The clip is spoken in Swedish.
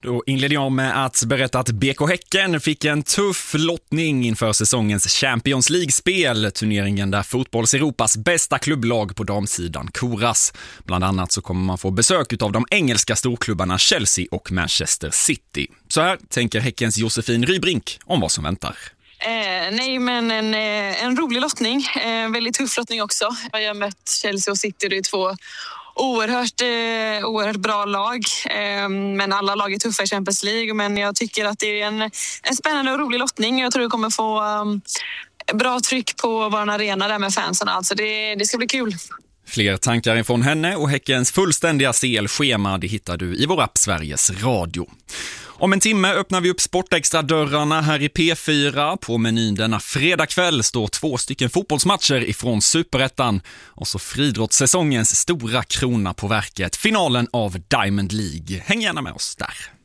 Då inledde jag med att berätta att BK Häcken fick en tuff lottning inför säsongens Champions League-spel, turneringen där fotbolls Europas bästa klubblag på damsidan koras. Bland annat så kommer man få besök av de engelska storklubbarna Chelsea och Manchester City. Så här tänker Häckens Josefin Rybrink om vad som väntar. Nej, men en rolig lottning, väldigt tuff lottning också. Jag har mött Chelsea och City, det är två oerhört bra lag, men alla lag är tuffa i Champions League, men jag tycker att det är en spännande och rolig lottning. Jag tror det kommer få bra tryck på vår arena där med fansen, alltså det ska bli kul. Fler tankar ifrån henne och Häckens fullständiga CL-schema det hittar du i vår app Sveriges Radio. Om en timme öppnar vi upp Sportextra-dörrarna här i P4. På menyn denna fredagkväll står 2 fotbollsmatcher ifrån Superettan. Och så friidrottssäsongens stora krona på verket, finalen av Diamond League. Häng gärna med oss där.